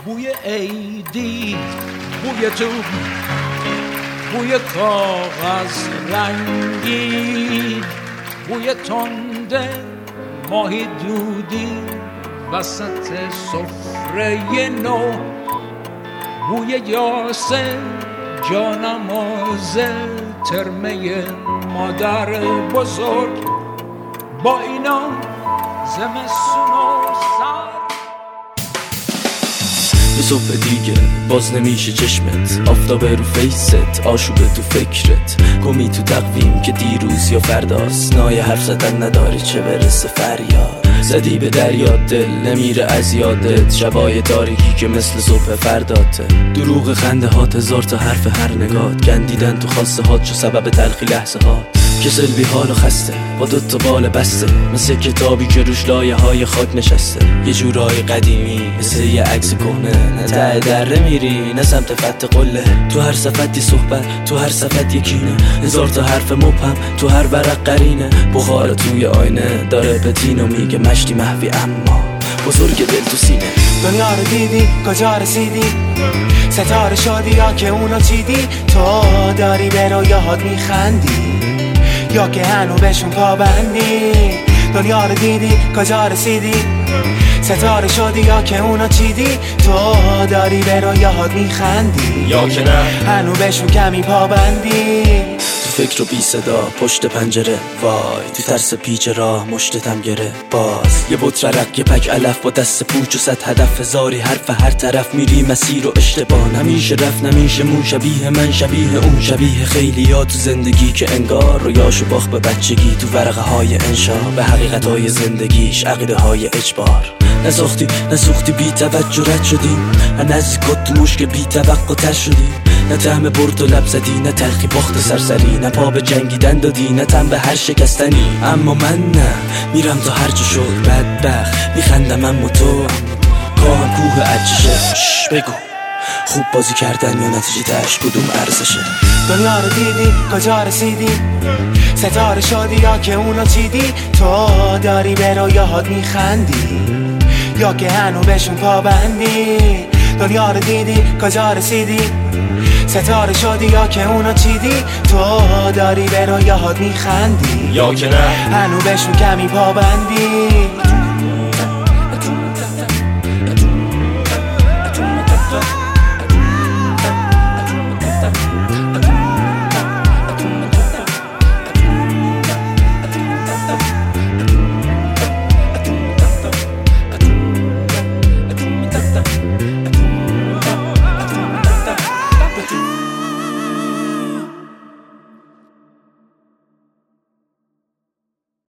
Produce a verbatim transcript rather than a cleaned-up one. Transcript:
بوی عیدی، بوی تو، بوی کاغذ رنگی، بوی تنده ماهی دودی وسط سفره نو، بوی یاسه جانماز ترمه مادر بزرگ، با اینا زمستون و سر. یه صبح دیگه باز نمیشه چشمت، آفتاب رو فیست، آشوبه تو فکرت، گمی تو تقویم که دیروز یا فرداست، نای حرف زدن نداری چه برسه فریاد، زدی به دریا دل نمیره از یادت، شبای تاریکی که مثل صبح فرداته، دروغ خنده هات، هزار تا حرف هر نگات، گندیدن تو خواسته هات چو سبب تلخی لحظه هات، کسل بی حال و خسته با دوتا بال بسته، مثل کتابی که روش لایه های خاک نشسته، یه جورای قدیمی مثل یه عکس کهنه، نه ته دره میری نه سمت فتح قله، تو هر صفتی صحبت، تو هر صفت یکینه، هزار تا حرف مبهم تو هر ورق قرینه، بخار توی آینه داره پتینو میگه مشتی محوی اما بزرگ دل تو سینه. دنیا رو دیدی کجا رسیدی، ستاره شدی یا که اونو چیدی، تو داری به رویاهات میخندی یا که هنو بهشون پابندی، دنیا رو دیدی کجا رسیدی، ستاره شدی یا که اونو چیدی، تو داری به رویاهات میخندی یا که نه هنو بهشون کمی پابندی، تو فکر و بی صدا پشت پنجره، وای تو ترس پیچ راه مشتتم گره، باز یه بط رق یه پک علف با دست پوچ و صد هدف، هزاری حرف هر طرف میری مسیر و اشتباه، نمیشه رفت نمیشه مون، شبیه من شبیه اون، شبیه خیلی ها تو زندگی که انگار رویاشو باخت به بچگی، تو ورقه های انشا به حقیقت های زندگیش عقیده های اجبار، نساختی نسوختی بی توجه رد شدیم، هر نزدیکات تو مشکل بی توقع تر شدیم، نه طعم برد و لب زدی نه تلخی باخت سرسری، نه پا به جنگیدن دادی نه تن به هر شکستنی، اما من نه میرم تا هر جا شد بدبخت میخندم اما تو کاهم کوه عجشه، شش بگو خوب بازی کردن یا نتیجه تش کدوم ارزشه، دنیا رو دیدی کجا رسیدی، ستاره شدی یا که اونو چیدی، تو داری به رویاهات میخندی یا که هنو بهشون پابندی، دنیا رو دیدی کجا رسیدی، ستاره شدی یا که اونو چیدی، تو داری به رویاهات میخندی یا که نه هنو بهشون کمی پابندی.